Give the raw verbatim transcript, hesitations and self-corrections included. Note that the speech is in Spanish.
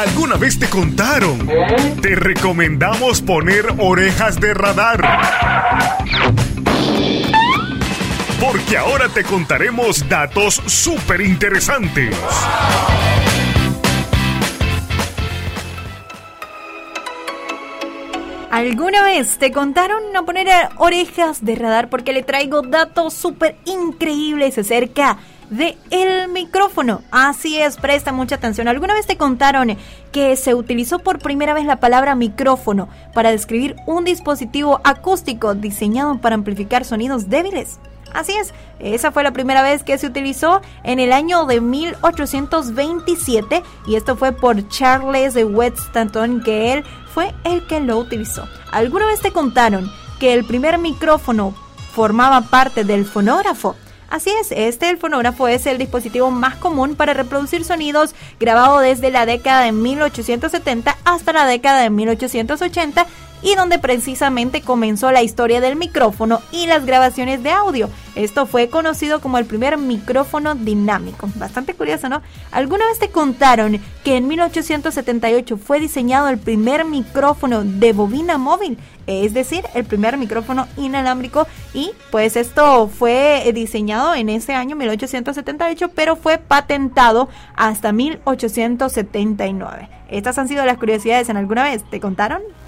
¿Alguna vez te contaron? Te recomendamos poner orejas de radar. Porque ahora te contaremos datos súper interesantes. ¿Alguna vez te contaron no poner orejas de radar? Porque le traigo datos súper increíbles acerca de el micrófono. Así es, presta mucha atención. ¿Alguna vez te contaron que se utilizó por primera vez la palabra micrófono para describir un dispositivo acústico diseñado para amplificar sonidos débiles? Así es, esa fue la primera vez que se utilizó en el año de mil ochocientos veintisiete y esto fue por Charles Weston, que él fue el que lo utilizó. ¿Alguna vez te contaron que el primer micrófono formaba parte del fonógrafo? Así es, este el fonógrafo es el dispositivo más común para reproducir sonidos grabado desde la década de mil ochocientos setenta hasta la década de mil ochocientos ochenta y donde precisamente comenzó la historia del micrófono y las grabaciones de audio. Esto fue conocido como el primer micrófono dinámico. Bastante curioso, ¿no? ¿Alguna vez te contaron que en mil ochocientos setenta y ocho fue diseñado el primer micrófono de bobina móvil? Es decir, el primer micrófono inalámbrico, y pues esto fue diseñado en ese año mil ochocientos setenta y ocho, pero fue patentado hasta mil ochocientos setenta y nueve. Estas han sido las curiosidades. ¿En alguna vez te contaron?